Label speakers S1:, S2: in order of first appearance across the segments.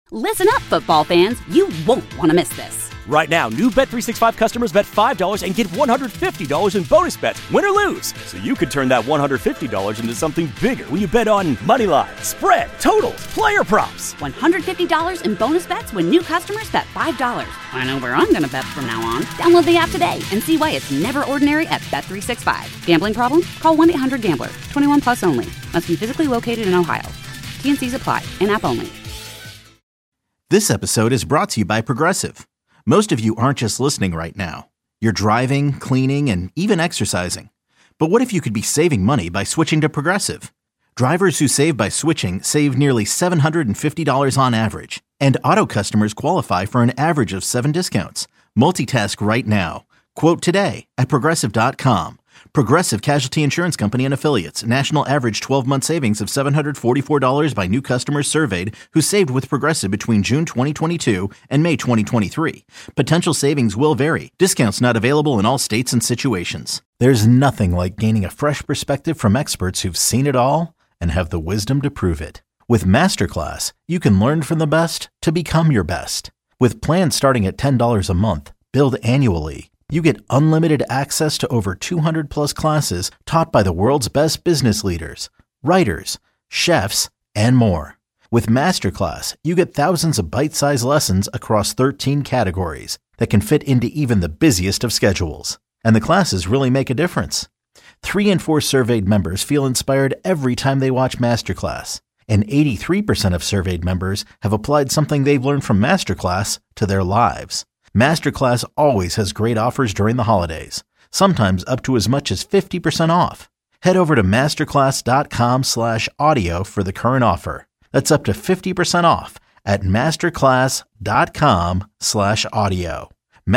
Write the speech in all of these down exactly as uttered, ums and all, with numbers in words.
S1: Listen up, football fans. You won't want to miss this.
S2: Right now, new Bet three sixty-five customers bet five dollars and get one hundred fifty dollars in bonus bets, win or lose. So you could turn that one hundred fifty dollars into something bigger when you bet on money line, spread, totals, player props.
S1: one hundred fifty dollars in bonus bets when new customers bet five dollars. I know where I'm going to bet from now on. Download the app today and see why it's never ordinary at Bet three sixty-five. Gambling problem? Call one eight hundred gambler. twenty-one plus only. Must be physically located in Ohio. T N Cs apply. In-app only.
S3: This episode is brought to you by Progressive. Most of you aren't just listening right now. You're driving, cleaning, and even exercising. But what if you could be saving money by switching to Progressive? Drivers who save by switching save nearly seven hundred fifty dollars on average. And auto customers qualify for an average of seven discounts. Multitask right now. Quote today at Progressive dot com. Progressive Casualty Insurance Company and Affiliates. National average twelve-month savings of seven hundred forty-four dollars by new customers surveyed who saved with Progressive between June twenty twenty-two and May twenty twenty-three. Potential savings will vary. Discounts not available in all states and situations. There's nothing like gaining a fresh perspective from experts who've seen it all and have the wisdom to prove it. With Masterclass, you can learn from the best to become your best. With plans starting at ten dollars a month, billed annually, you get unlimited access to over two hundred plus classes taught by the world's best business leaders, writers, chefs, and more. With Masterclass, you get thousands of bite-sized lessons across thirteen categories that can fit into even the busiest of schedules. And the classes really make a difference. Three in four surveyed members feel inspired every time they watch Masterclass. And eighty-three percent of surveyed members have applied something they've learned from Masterclass to their lives. Masterclass always has great offers during the holidays, sometimes up to as much as fifty percent off. Head over to masterclass.com slash audio for the current offer. That's up to fifty percent off at masterclass.com slash audio.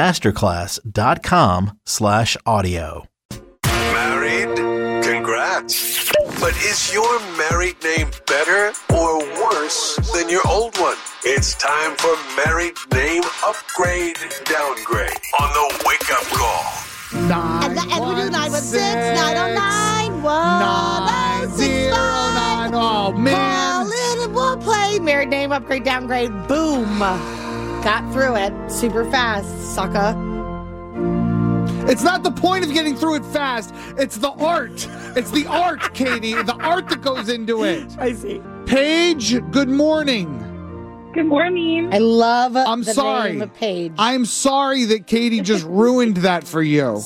S3: Masterclass.com slash audio.
S4: Married? Congrats. But is your married name better or worse than your old one? It's time for Married Name Upgrade Downgrade on the Wake Up Call.
S5: Nine, and, and we do nine one six, nine oh nine, one oh six five. Oh, man. Call in and we'll play Married Name Upgrade Downgrade. Boom. Got through it super fast, sucker.
S6: It's not the point of getting through it fast. It's the art. It's the art, Katie. The art that goes into it.
S5: I see.
S6: Paige, good morning.
S7: Good morning.
S5: I love
S6: I'm
S5: the
S6: sorry.
S5: name of Paige.
S6: I'm sorry that Katie just ruined that for you.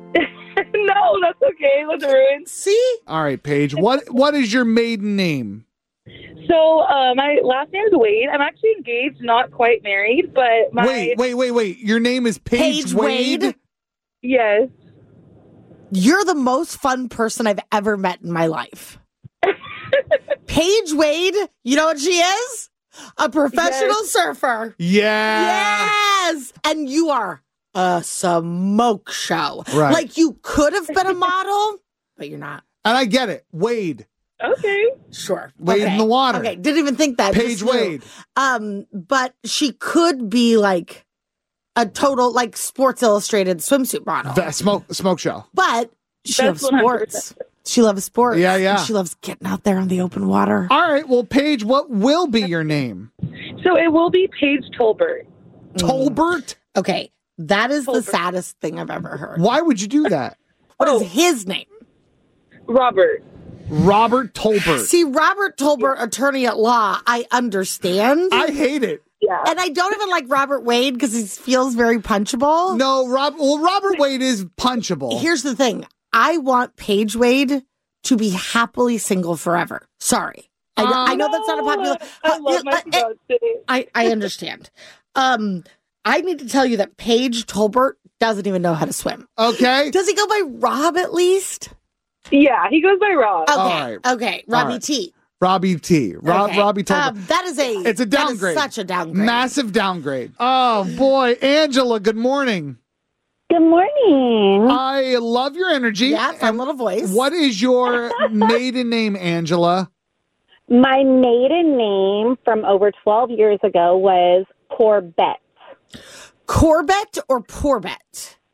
S7: No, that's okay. Let's ruin.
S5: See?
S6: All right, Paige. What What is your maiden name?
S7: So, uh, my last name is Wade. I'm actually engaged, not quite married, but my...
S6: Wait, wait, wait, wait. Your name is Paige,
S5: Paige
S6: Wade?
S5: Wade?
S7: Yes.
S5: You're the most fun person I've ever met in my life. Paige Wade, you know what she is? A professional
S7: Yes.
S5: surfer.
S6: Yeah.
S5: Yes. And you are a smoke show.
S6: Right.
S5: Like you could have been a model, but you're not.
S6: And I get it. Wade.
S7: Okay.
S5: Sure.
S6: Wade
S5: okay.
S6: in the water.
S5: Okay. Didn't even think that.
S6: Paige
S5: Just knew.
S6: Wade.
S5: Um, but she could be like a total like Sports Illustrated swimsuit model.
S6: The smoke smoke show.
S5: But she
S7: That's
S5: loves sports. She loves sports.
S6: Yeah, yeah.
S5: And she loves getting out there on the open water.
S6: All right. Well, Paige, what will be your name?
S7: So, it will be Paige Tolbert.
S6: Tolbert?
S5: Okay. That is the
S7: Tolbert.
S5: saddest thing I've ever heard.
S6: Why would you do that?
S5: What is
S7: Oh.
S5: his name?
S7: Robert.
S6: Robert Tolbert.
S5: See, Robert Tolbert, attorney at law, I understand.
S6: I hate it.
S7: Yeah.
S5: and I don't even like Robert Wade because he feels very punchable.
S6: No, Rob. Well, Robert Wade is punchable.
S5: Here's the thing. I want Paige Wade to be happily single forever. Sorry. I,
S6: Um,
S5: I know that's not a popular...
S7: I love my
S5: I,
S7: fiance.
S5: I, I understand. Um, I need to tell you that Paige Tolbert doesn't even know how to swim.
S6: Okay.
S5: Does he go by Rob at least?
S7: Yeah, he goes by Rob.
S5: Okay.
S6: All right.
S5: Okay. Robbie
S6: right.
S5: T.
S6: Robbie T. Rob,
S5: Okay.
S6: Robbie Tolbert.
S5: Um, that is a...
S6: It's a downgrade.
S5: That is such a downgrade.
S6: Massive downgrade. Oh, boy. Angela, good morning.
S8: Good morning.
S6: I love your energy.
S5: Yeah, fun
S6: And
S5: little voice.
S6: What is your maiden name, Angela?
S8: My maiden name from over twelve years ago was Corbett.
S5: Corbett or Porbett?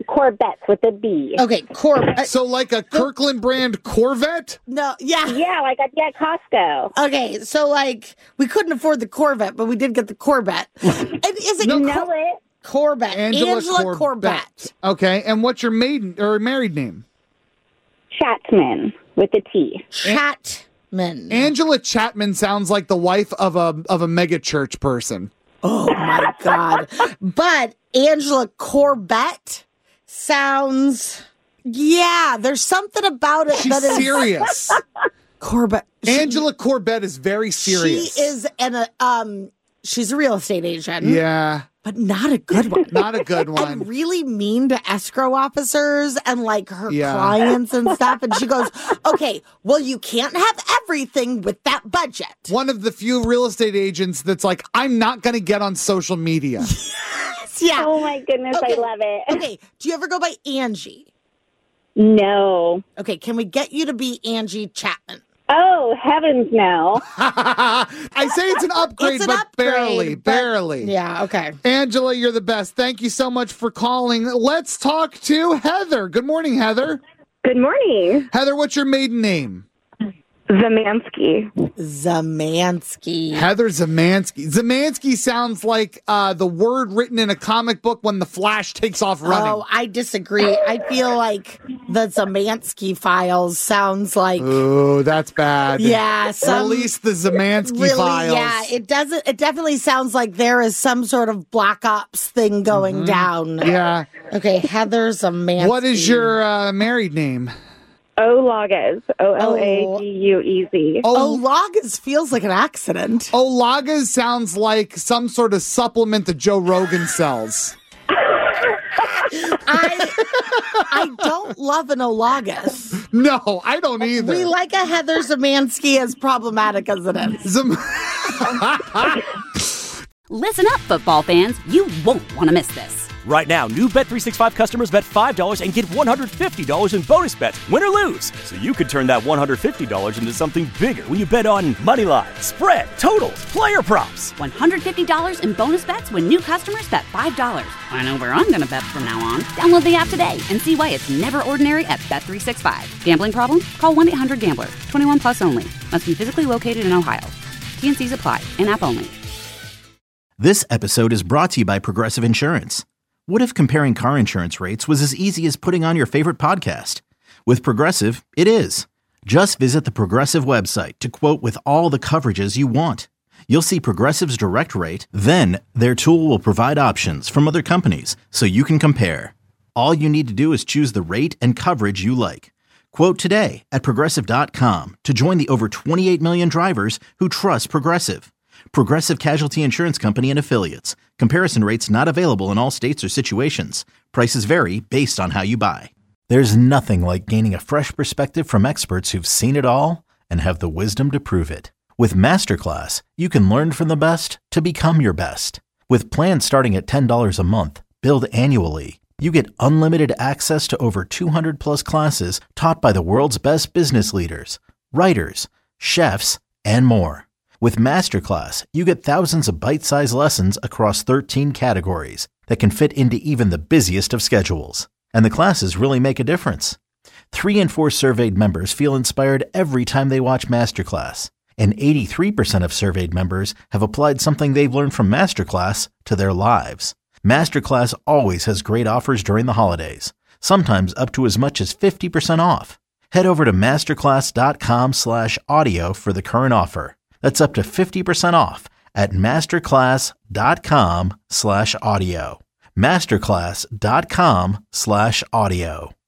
S8: Corvettes with a B.
S5: Okay, Cor. uh,
S6: So like a Kirkland brand Corvette?
S5: no, yeah.
S8: Yeah, like at yeah, Costco.
S5: Okay, so like we couldn't afford the Corvette, but we did get the Corvette. And is it
S8: You
S5: Cor-
S8: know it.
S5: Corvette?
S6: Angela,
S5: Angela Corbett.
S6: Okay, and what's your maiden or married name?
S8: Chapman with a T.
S5: Chatman.
S6: Angela Chapman sounds like the wife of a of a mega church person.
S5: Oh my God. But Angela Corbett sounds, yeah, there's something about it
S6: She's
S5: that is
S6: serious.
S5: Corbett. She-
S6: Angela Corbett is very serious.
S5: She is an, uh, um, she's a real estate agent.
S6: Yeah,
S5: But not a good one.
S6: not a good
S5: And
S6: one.
S5: really mean to escrow officers and like her
S6: Yeah.
S5: clients and stuff. And she goes, okay, well, you can't have everything with that budget.
S6: One of the few real estate agents that's like, I'm not going to get on social media.
S5: Yeah.
S8: Oh my goodness,
S5: Okay.
S8: I love it.
S5: Okay. Do you ever go by Angie?
S8: No.
S5: Okay. Can we get you to be Angie Chapman?
S8: Oh, heavens no.
S6: I say it's an upgrade,
S5: It's an
S6: but
S5: upgrade,
S6: barely,
S5: but-
S6: barely.
S5: Yeah. Okay.
S6: Angela, you're the best. Thank you so much for calling. Let's talk to Heather. Good morning, Heather.
S8: Good morning.
S6: Heather, what's your maiden name?
S8: Zamansky.
S5: Zamansky.
S6: Heather Zamansky. Zamansky sounds like uh, the word written in a comic book when the Flash takes off running.
S5: Oh, I disagree. I feel like the Zamansky files sounds like
S6: Oh, that's bad.
S5: yeah, some
S6: Release the Zamansky
S5: really,
S6: files.
S5: yeah. It doesn't. It definitely sounds like there is some sort of black ops thing going down.
S6: Yeah.
S5: Okay, Heather Zamansky.
S6: What is your uh, married name?
S8: Olagas. O L A G U E Z.
S5: Oh, Loggins feels like an accident.
S6: Olagas sounds like some sort of supplement that Joe Rogan sells.
S5: I I don't love an Olagas.
S6: No, I don't either.
S5: We like a Heather Zamansky, as problematic as it is.
S6: Zam-
S1: Listen up, football fans. You won't want to miss this.
S2: Right now, new Bet three sixty-five customers bet five dollars and get one hundred fifty dollars in bonus bets, win or lose. So you could turn that one hundred fifty dollars into something bigger when you bet on money line, spread, totals, player props.
S1: one hundred fifty dollars in bonus bets when new customers bet five dollars. I know where I'm going to bet from now on. Download the app today and see why it's never ordinary at Bet three sixty-five. Gambling problem? Call one eight hundred gambler. twenty-one plus only. Must be physically located in Ohio. T and C's apply. In-app only.
S3: This episode is brought to you by Progressive Insurance. What if comparing car insurance rates was as easy as putting on your favorite podcast? With Progressive, it is. Just visit the Progressive website to quote with all the coverages you want. You'll see Progressive's direct rate, then their tool will provide options from other companies so you can compare. All you need to do is choose the rate and coverage you like. Quote today at Progressive dot com to join the over twenty-eight million drivers who trust Progressive. Progressive Casualty Insurance Company and Affiliates. Comparison rates not available in all states or situations. Prices vary based on how you buy. There's nothing like gaining a fresh perspective from experts who've seen it all and have the wisdom to prove it. With Masterclass, you can learn from the best to become your best. With plans starting at ten dollars a month, billed annually, you get unlimited access to over two hundred plus classes taught by the world's best business leaders, writers, chefs, and more. With Masterclass, you get thousands of bite-sized lessons across thirteen categories that can fit into even the busiest of schedules. And the classes really make a difference. Three in four surveyed members feel inspired every time they watch Masterclass. And eighty-three percent of surveyed members have applied something they've learned from Masterclass to their lives. Masterclass always has great offers during the holidays, sometimes up to as much as fifty percent off. Head over to masterclass.com slash audio for the current offer. That's up to fifty percent off at masterclass.com slash audio. Masterclass.com slash audio.